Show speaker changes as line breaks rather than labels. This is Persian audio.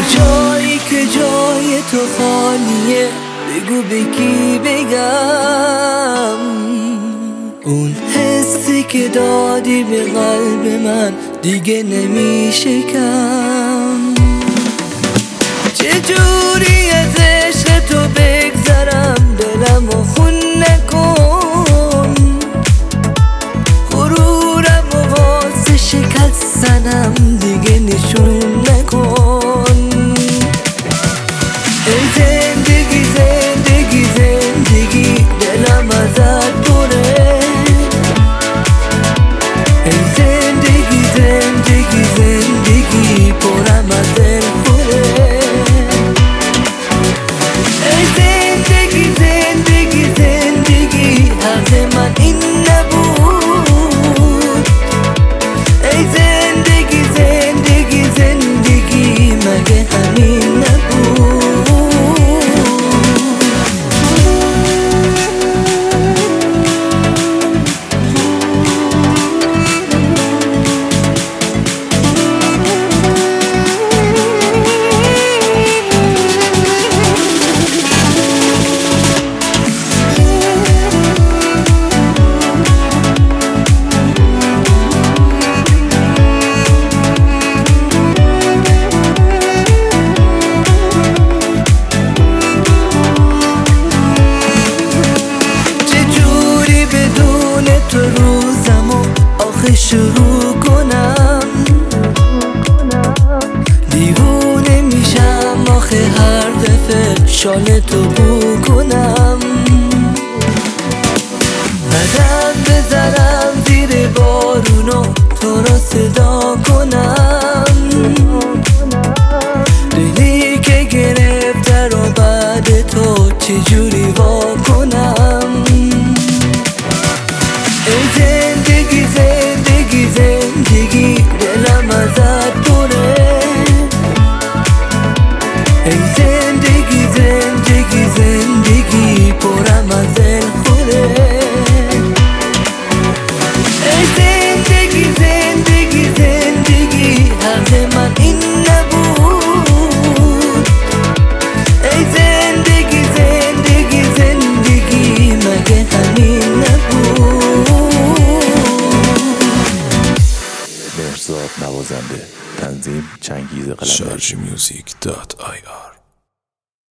جایی که جای تو خالیه بگو به کی بگم؟ اون حسی که دادی به قلب من دیگه نمیشه کم. چجوری از عشق تو بگذرم؟ دلمو خون نکن، غرورم و واسه شکستنم دیگه نشون نکن. ای زندگی زندگی زندگی دلم ازت پره. ای زندگی زندگی زندگی پرم از دل پره. ای زندگی زندگی زندگی حق من این نبود. ای زندگی زندگی زندگی مگه همین نبود؟ تو روزمو آخه شروع کنم، دیوونه میشم آخه هر دفعه شال تو بو کنم. قدم بزنم زیر بارونو تو رو صدا کنم. دلی که گرفته رو بعد تو چجوری وا کنم؟ ای زندگی زندگی زندگی دلم ازت پره. ای زندگی زندگی زندگی پرم از دل خوره. ای زندگی زندگی زندگی حق من این نبود. ای زندگی زندگی زندگی مگه همین نبود؟
مهرزاد نوازنده، تنظیم چنگیز قلندری.
sharjmusic.ir